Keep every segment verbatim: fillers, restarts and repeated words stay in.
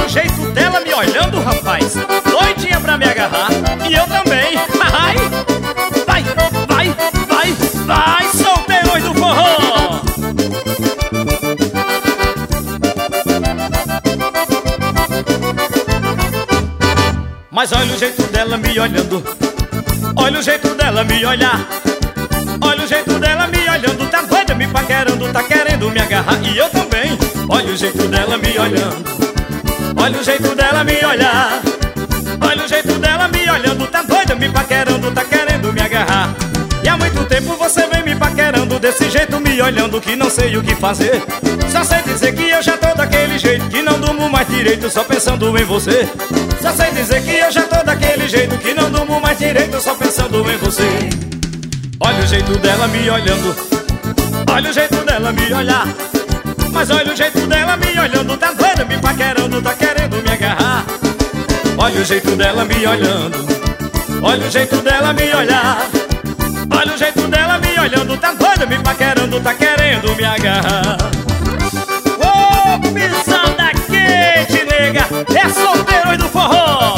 o jeito dela me olhando, rapaz, doidinha pra me agarrar, e eu também. Ai, vai, vai, vai, vai, solteiros do forró. Mas olha o jeito dela me olhando, olha o jeito dela me olhar, olha o jeito dela me olhando, tá doida me paquerando, tá querendo me agarrar, e eu também. Olha o jeito dela me olhando, olha o jeito dela me olhar, olha o jeito dela me olhando, tá doida me paquerando, tá querendo me agarrar. E há muito tempo você vem me paquerando desse jeito, me olhando que não sei o que fazer. Só sei dizer que eu já tô daquele jeito, que não durmo mais direito só pensando em você. Só sei dizer que eu já tô daquele jeito, que não durmo mais direito só pensando em você. Olha o jeito dela me olhando, olha o jeito dela me olhar, mas olha o jeito dela me olhando, tá doida me paquerando, tá querendo me agarrar. Olha o jeito dela me olhando, olha o jeito dela me olhar, olha o jeito dela me olhando, tá doida me paquerando, tá querendo me agarrar. Ô, oh, pisada quente, nega, é solteiro do forró.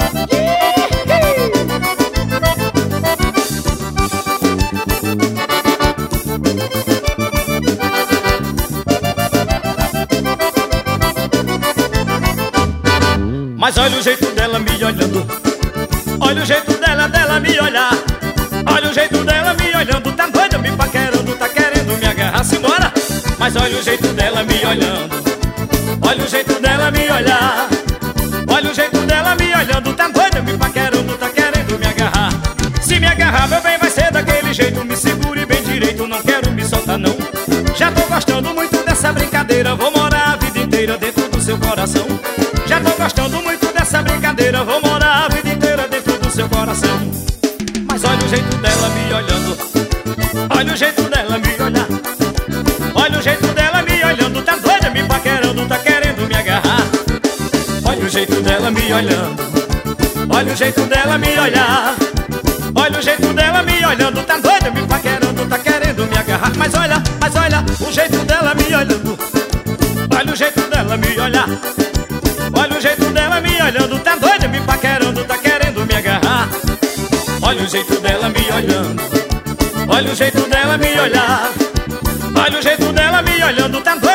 Mas olha o jeito dela me olhando, olha o jeito dela, dela me olhar, olha o jeito dela me olhando, tá doida me paquerando, tá querendo me agarrar, simbora. Mas olha o jeito dela me olhando, olha o jeito dela me olhar, olha o jeito dela me olhando, tá doida me paquerando, tá querendo me agarrar. Se me agarrar, meu bem, vai ser daquele jeito, me segure bem direito, não quero me soltar não. Já tô gostando muito dessa brincadeira, vou morar a vida inteira dentro do seu coração. Já tô gostando muito dessa brincadeira, vou morar a vida inteira dentro do seu coração. Mas olha o jeito dela me olhando, olha o jeito dela me olhar, olha o jeito dela me olhando, tá doida me paquerando, tá querendo me agarrar. Olha o jeito dela me olhando, olha o jeito dela me olhar, olha o jeito dela me olhando, tá doida me paquerando, tá querendo me agarrar. Mas olha, mas olha o jeito dela me olhando, olha o jeito dela me olhar, olha o jeito dela me olhando, tá doida me paquerando, tá querendo me agarrar. Olha o jeito dela me olhando, olha o jeito dela me olhar, olha o jeito dela me olhando, tá doida